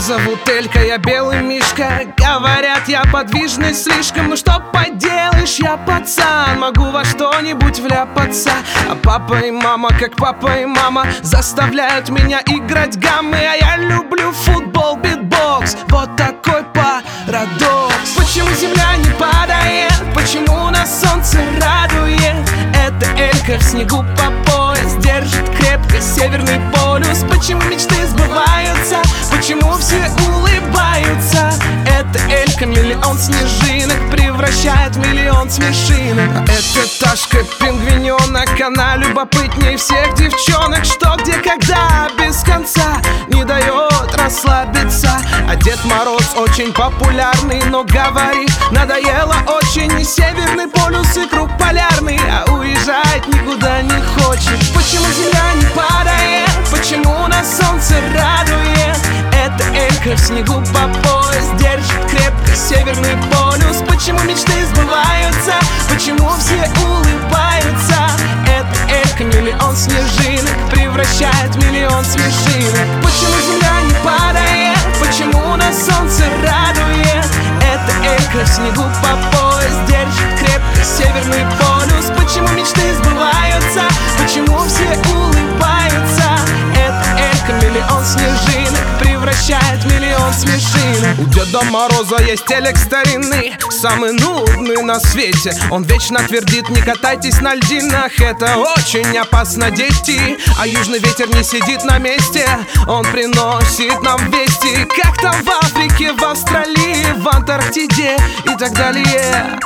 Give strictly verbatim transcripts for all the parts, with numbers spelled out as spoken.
зовут Элька, я белый мишка. Говорят, я подвижный слишком. Ну что поделаешь, я пацан, могу во что-нибудь вляпаться. А папа и мама, как папа и мама, заставляют меня играть гаммы. А я люблю футбол, битбокс, вот такой парадокс. Почему земля не падает? Почему нас солнце радует? Это Элька в снегу по пояс держит крепко северный полюс. Почему мечты сбываются? Почему все улыбаются? Это Элька миллион снежинок превращает в миллион смешинок. А это Ташка пингвиненок, она любопытнее всех девчонок. Что, где, когда, без конца не дает расслабиться. А Дед Мороз очень популярный, но говорит, надоело очень и северный полюс, и круг полярный, а уезжать никуда не хочет. Почему земля не падает? Почему нас солнце радует? Это Элька в снегу по пояс держит крепко северный полюс. Почему мечты сбываются? Почему все улыбаются? Это Элька миллион снежинок превращает в миллион смешинок. Почему земля не падает? Почему нас солнце радует? Это Элька в снегу по пояс держит крепко северный полюс. Почему мечты сбываются? Почему все улыбаются? Это Элька миллион снежинок превращает в миллион смешинок. У Деда Мороза есть телек старинный, самый нудный на свете. Он вечно твердит, не катайтесь на льдинах, это очень опасно, дети. А южный ветер не сидит на месте, он приносит нам вести. Как там в Африке, в Австралии, в Антарктиде и так далее.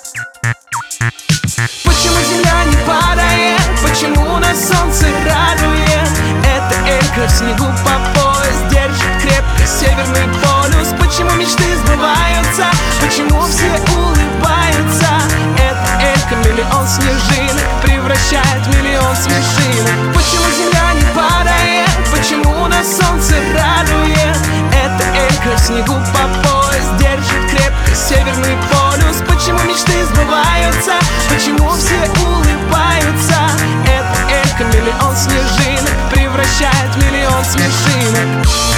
Почему земля не падает? Почему нас солнце радует? Это Элька в снегу по пояс держит крепко северный полюс. Почему мечты сбываются? Почему все улыбаются? Это Элька миллион снежинок превращает в миллион смешинок. Почему земля не падает? Почему нас солнце радует? Это Элька в снегу по пояс держит крепко северный полюс. Почему мечты сбываются? Почему все улыбаются? Это Элька миллион снежинок превращает в миллион смешинок.